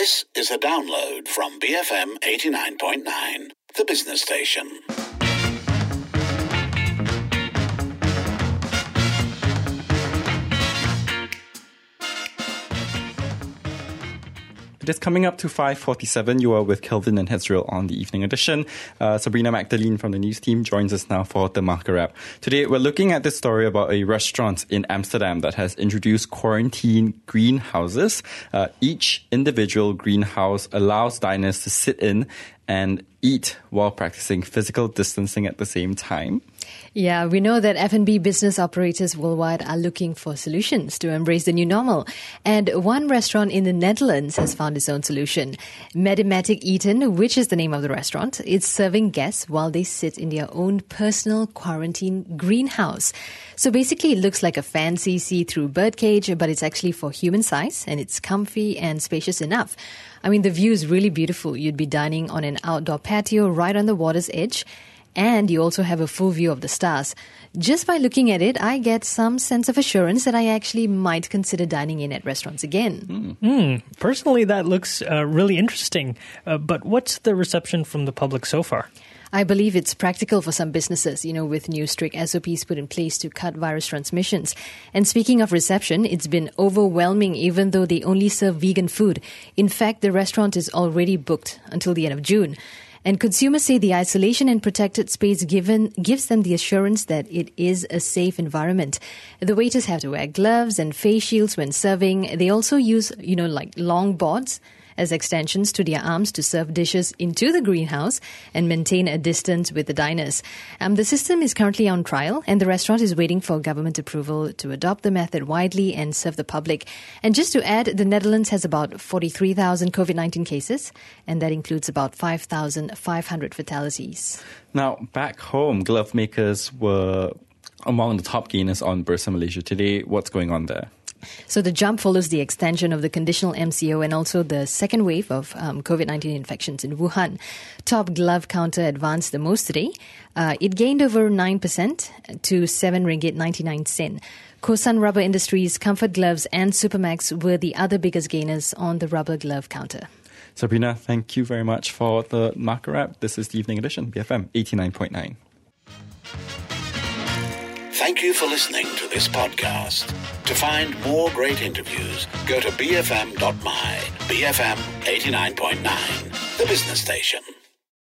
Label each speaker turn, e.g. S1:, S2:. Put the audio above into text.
S1: This is a download from BFM 89.9, the business station.
S2: It is coming up to 5:47. You are with Kelvin and Hezriel on the evening edition. Sabrina Magdalene from the news team joins us now for the Market Wrap. Today, we're looking at this story about a restaurant in Amsterdam that has introduced quarantine greenhouses. Each individual greenhouse allows diners to sit in and eat while practicing physical distancing at the same time.
S3: Yeah, we know that F&B business operators worldwide are looking for solutions to embrace the new normal. And one restaurant in the Netherlands has found its own solution. Medematic Eten, which is the name of the restaurant, is serving guests while they sit in their own personal quarantine greenhouse. So basically, it looks like a fancy see-through birdcage, but it's actually for human size, and it's comfy and spacious enough. I mean, the view is really beautiful. You'd be dining on an outdoor patio right on the water's edge. And you also have a full view of the stars. Just by looking at it, I get some sense of assurance that I actually might consider dining in at restaurants again.
S4: Personally, that looks really interesting. But what's the reception from the public so far?
S3: I believe it's practical for some businesses, with new strict SOPs put in place to cut virus transmissions. And speaking of reception, it's been overwhelming even though they only serve vegan food. In fact, the restaurant is already booked until the end of June. And consumers say the isolation and protected space gives them the assurance that it is a safe environment. The waiters have to wear gloves and face shields when serving. They also use, like long boards as extensions to their arms to serve dishes into the greenhouse and maintain a distance with the diners. The system is currently on trial, and the restaurant is waiting for government approval to adopt the method widely and serve the public. And just to add, the Netherlands has about 43,000 COVID-19 cases, and that includes about 5,500 fatalities.
S2: Now, back home, glove makers were among the top gainers on Bursa Malaysia today. What's going on there?
S3: So the jump follows the extension of the conditional MCO and also the second wave of COVID-19 infections in Wuhan. Top glove counter advanced the most today. It gained over 9% to 7 ringgit 99 sen. Kosan Rubber Industries, Comfort Gloves and Supermax were the other biggest gainers on the rubber glove counter.
S2: Sabrina, thank you very much for the Market Wrap. This is the Evening Edition, BFM 89.9.
S1: Thank you for listening to this podcast. To find more great interviews, go to bfm.my, BFM 89.9, the business station.